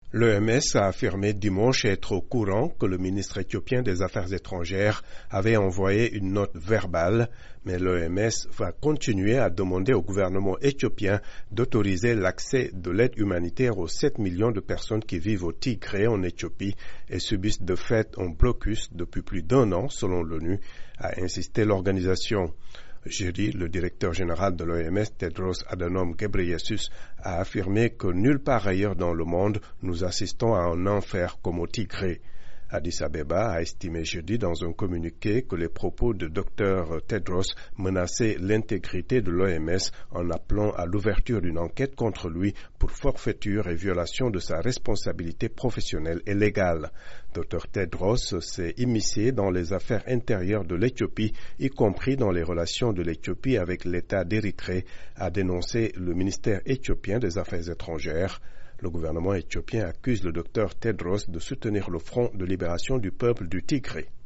L'OMS a affirmé dimanche être au courant que le ministre éthiopien des Affaires étrangères avait envoyé une note verbale, mais l'OMS va continuer à demander au gouvernement éthiopien d'autoriser l'accès de l'aide humanitaire aux 7 millions de personnes qui vivent au Tigré en Éthiopie et subissent de fait un blocus depuis plus d'un an, selon l'ONU, a insisté l'organisation. Jeudi, le directeur général de l'OMS, Tedros Adhanom Ghebreyesus, a affirmé que nulle part ailleurs dans le monde nous assistons à un enfer comme au Tigré. Addis Abeba a estimé jeudi dans un communiqué que les propos de Dr Tedros menaçaient l'intégrité de l'OMS en appelant à l'ouverture d'une enquête contre lui pour forfaiture et violation de sa responsabilité professionnelle et légale. Dr Tedros s'est immiscé dans les affaires intérieures de l'Éthiopie, y compris dans les relations de l'Éthiopie avec l'État d'Érythrée, a dénoncé le ministère éthiopien des Affaires étrangères. Le gouvernement éthiopien accuse le docteur Tedros de soutenir le Front de libération du peuple du Tigré.